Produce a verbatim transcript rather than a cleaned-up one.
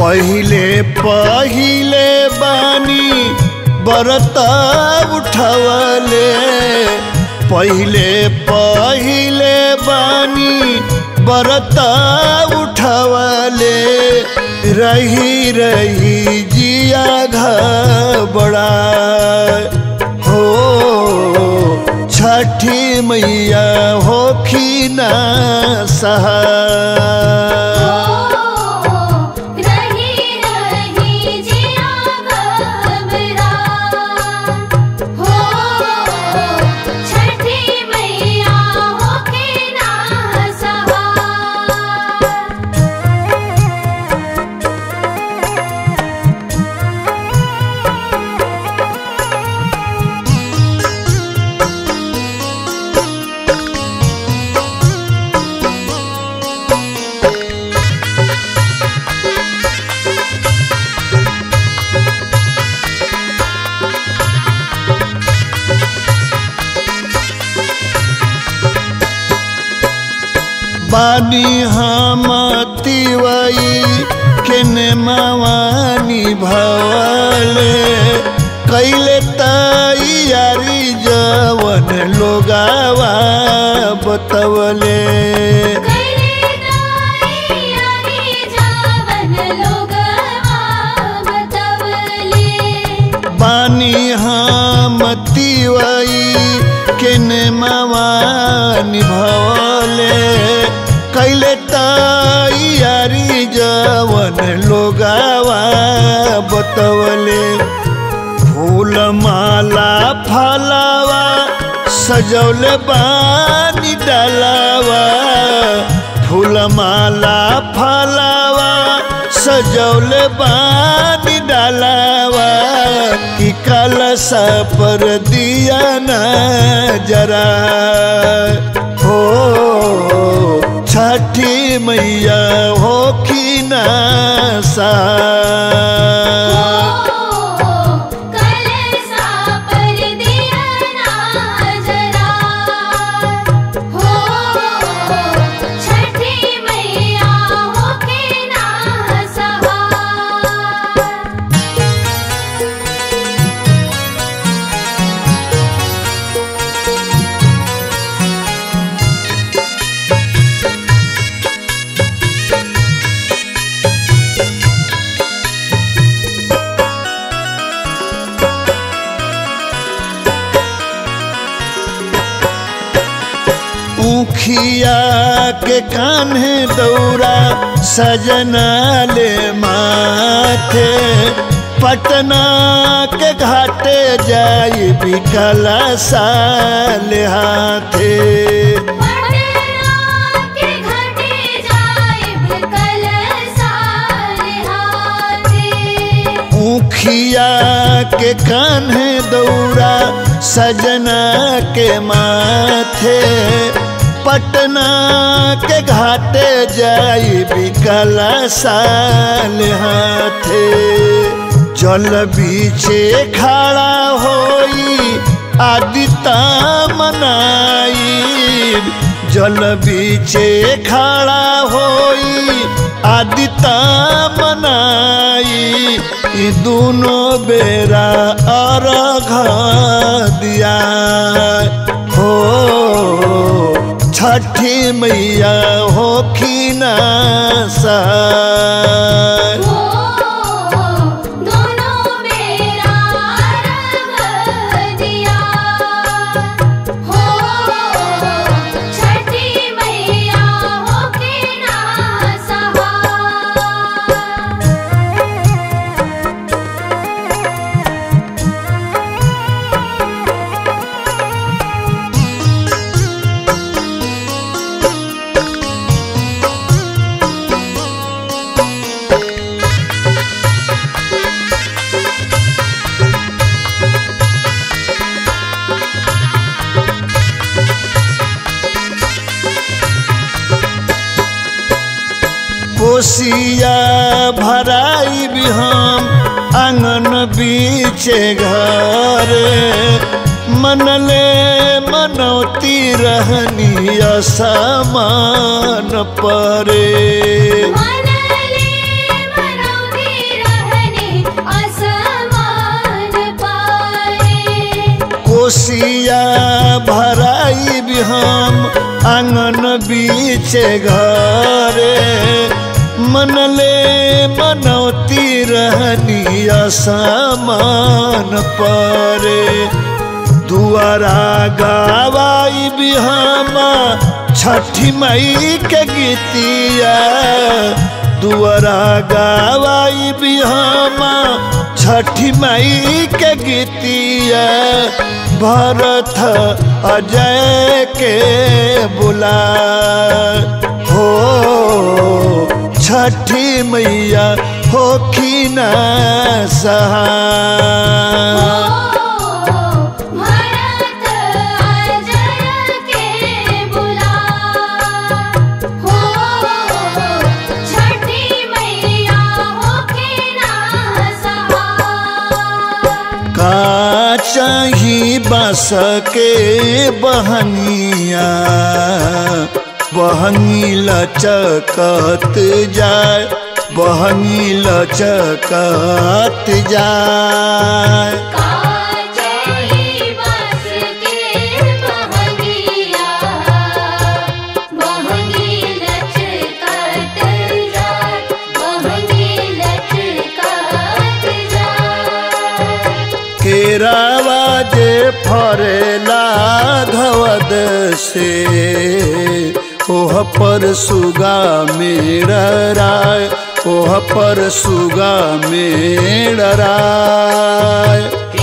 पहिले पहिले बानी बरता उठवले पहिले पहिले बानी बरता उठवले रही रही जिया घबड़ा हो छठी मैया होखी ना सहा बानी हम तिवई केने मवानी भवले कैले तैयारी जवन लोगावा बतवले बानी हम तिवई केने मवानी भवले कैले तैयारी जवन लोगावा बतवले फूल माला फलावा सजौले बानी डालावा फूल माला फलावा सजौले बानी डालावा कि कलशा पर दिया न जरा हो छठी मैया होखी ना सा उखिया के कान्हे दौरा सजना ले माथे पटना के घाटे जाई बिकला साल हाथे उखिया के कान्हे दौरा सजना के माथे पटना के घाटे जाई बिकला साल हाथे जल बीचे खड़ा होई आदिता मनाई जल बीचे खड़ा होई आदिता मनाई ई दोनों बेरा अर्घ दिया हो छठी मैया होखी ना सा कोसिया भराई भी हम आंगन बीचे घर मनले मनौती रहनी असमान परे मनले मनौती कोसिया भराई भी हम आंगन बीचे घरे मनले मनौती रहनी असमान परे दुआरा गवाई भी हम छठी मई के गीतिया दुआरा गवाई भी हम छठी मई के गीतिया भरत अजय के बुला हो छठी मैया होखी न सहाय चाही बस के बहनिया बहनी लचकत जाए बहनी लचकत जाए केरावा जे फरेला घवद से ओह पर सुगा मेरा राय ओह पर सुगा मेरा राय।